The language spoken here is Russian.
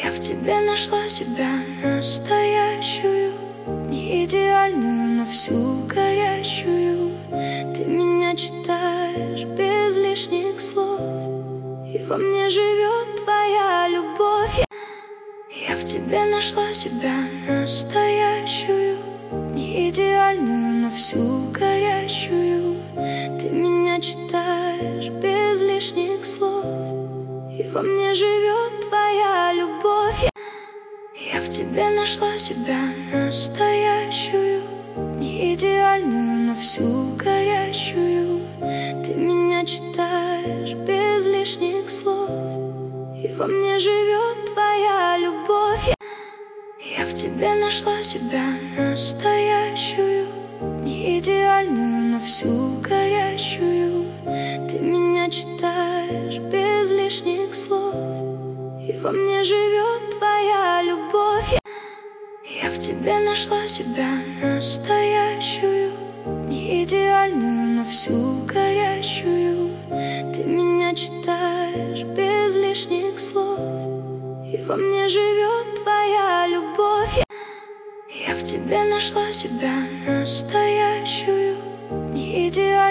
Я в тебе нашла себя настоящую, не идеальную, но всю горящую. Ты меня читаешь без лишних слов, и во мне живет твоя любовь. Я в тебе нашла себя настоящую, не идеальную, но всю горящую. Ты меня читаешь без лишних слов, и во мне живет твоя любовь. Я в тебе нашла себя настоящую, не идеальную, но всю горящую. Ты меня читаешь без лишних слов, и во мне живет твоя любовь. Я в тебе нашла себя настоящую, не идеальную, но всю горящую. Ты меня читаешь без лишних слов, и во мне живет твоя любовь. Я в тебе нашла себя настоящую, не идеальную, но всю горящую. Ты меня читаешь без лишних слов, и во мне живет твоя любовь. Я в тебе нашла себя настоящую, не идеальную.